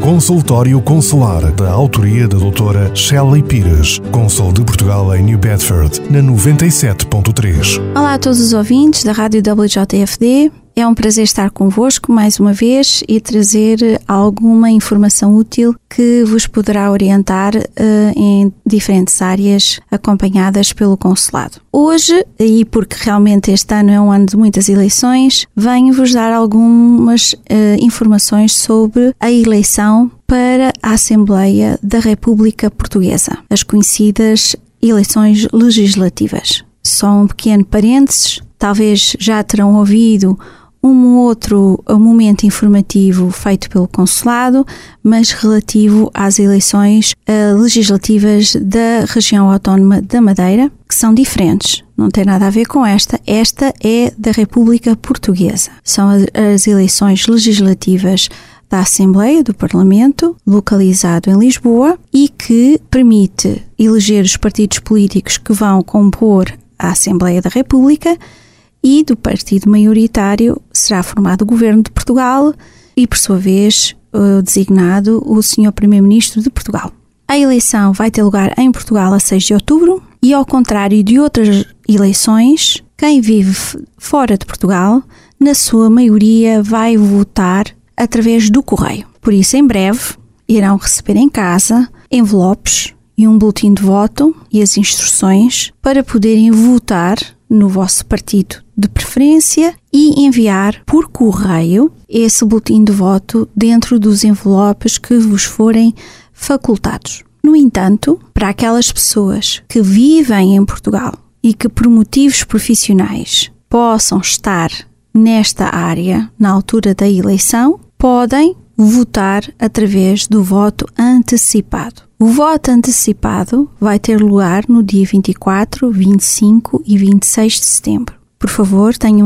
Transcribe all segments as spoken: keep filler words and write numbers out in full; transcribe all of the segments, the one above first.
Consultório Consular, da autoria da doutora Shelley Pires, cônsul de Portugal em New Bedford, na noventa e sete ponto três. Olá a todos os ouvintes da Rádio W J F D. É um prazer estar convosco mais uma vez e trazer alguma informação útil que vos poderá orientar uh, em diferentes áreas acompanhadas pelo consulado. Hoje, e porque realmente este ano é um ano de muitas eleições, venho-vos dar algumas uh, informações sobre a eleição para a Assembleia da República Portuguesa, as conhecidas eleições legislativas. Só um pequeno parênteses, talvez já terão ouvido um outro momento informativo feito pelo consulado, mas relativo às eleições uh, legislativas da região autónoma da Madeira, que são diferentes, não tem nada a ver com esta. Esta é da República Portuguesa. São as, as eleições legislativas da Assembleia do Parlamento, localizado em Lisboa, e que permite eleger os partidos políticos que vão compor a Assembleia da República, e do partido maioritário será formado o Governo de Portugal e, por sua vez, designado o senhor Primeiro-Ministro de Portugal. A eleição vai ter lugar em Portugal a seis de outubro e, ao contrário de outras eleições, quem vive fora de Portugal, na sua maioria, vai votar através do correio. Por isso, em breve, irão receber em casa envelopes e um boletim de voto e as instruções para poderem votar no vosso partido de preferência e enviar por correio esse boletim de voto dentro dos envelopes que vos forem facultados. No entanto, para aquelas pessoas que vivem em Portugal e que por motivos profissionais possam estar nesta área na altura da eleição, podem votar através do voto antecipado. O voto antecipado vai ter lugar no dia vinte e quatro, vinte e cinco e vinte e seis de setembro. Por favor, tenham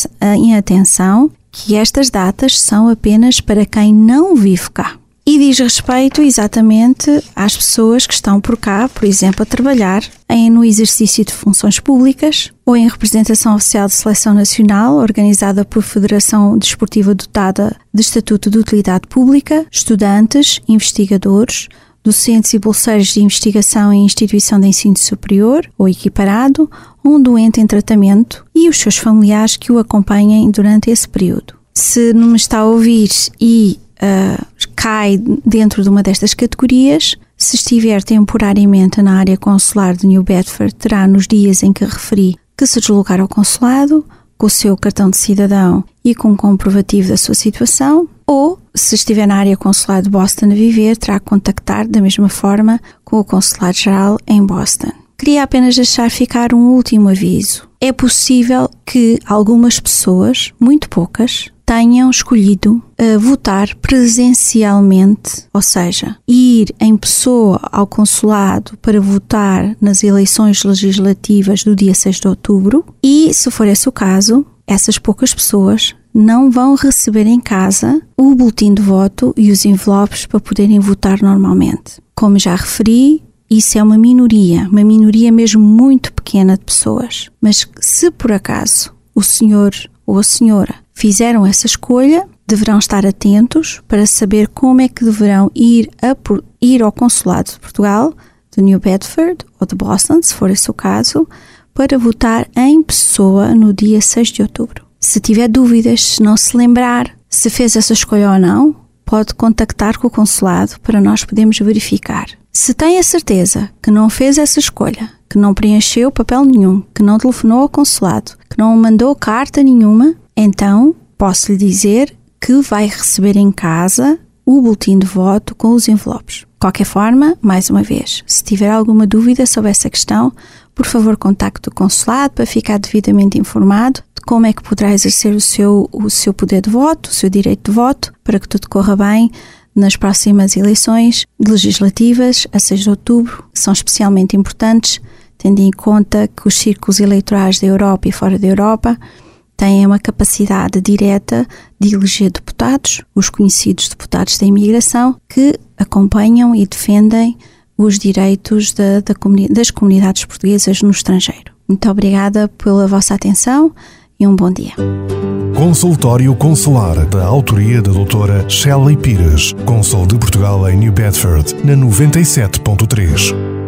em atenção que estas datas são apenas para quem não vive cá. E diz respeito exatamente às pessoas que estão por cá, por exemplo, a trabalhar em, no exercício de funções públicas ou em representação oficial de seleção nacional organizada por Federação Desportiva dotada de Estatuto de Utilidade Pública, estudantes, investigadores, docentes e bolseiros de investigação em instituição de ensino superior ou equiparado, ou um doente em tratamento e os seus familiares que o acompanhem durante esse período. Se não me está a ouvir e uh, cai dentro de uma destas categorias, se estiver temporariamente na área consular de New Bedford, terá nos dias em que referi que se deslocar ao consulado com o seu cartão de cidadão e com um comprovativo da sua situação, ou, se estiver na área consular de Boston a viver, terá que contactar da mesma forma com o Consulado-Geral em Boston. Queria apenas deixar ficar um último aviso. É possível que algumas pessoas, muito poucas, tenham escolhido uh, votar presencialmente, ou seja, ir em pessoa ao consulado para votar nas eleições legislativas do dia seis de outubro e, se for esse o caso, essas poucas pessoas não vão receber em casa o boletim de voto e os envelopes para poderem votar normalmente. Como já referi, isso é uma minoria, uma minoria mesmo muito pequena de pessoas. Mas se por acaso o senhor ou a senhora fizeram essa escolha, deverão estar atentos para saber como é que deverão ir, a, ir ao Consulado de Portugal, de New Bedford ou de Boston, se for esse o caso, para votar em pessoa no dia seis de outubro. Se tiver dúvidas, se não se lembrar se fez essa escolha ou não, pode contactar com o consulado para nós podermos verificar. Se tem a certeza que não fez essa escolha, que não preencheu papel nenhum, que não telefonou ao consulado, que não mandou carta nenhuma, então posso lhe dizer que vai receber em casa o boletim de voto com os envelopes. De qualquer forma, mais uma vez, se tiver alguma dúvida sobre essa questão, por favor contacte o consulado para ficar devidamente informado de como é que poderá exercer o seu, o seu poder de voto, o seu direito de voto, para que tudo corra bem nas próximas eleições legislativas a seis de outubro, que são especialmente importantes, tendo em conta que os círculos eleitorais da Europa e fora da Europa têm uma capacidade direta de eleger deputados, os conhecidos deputados da imigração, que acompanham e defendem os direitos da, da comuni- das comunidades portuguesas no estrangeiro. Muito obrigada pela vossa atenção e um bom dia. Consultório Consular, da autoria da doutora Shelley Pires, Cônsul de Portugal em New Bedford, na noventa e sete ponto três.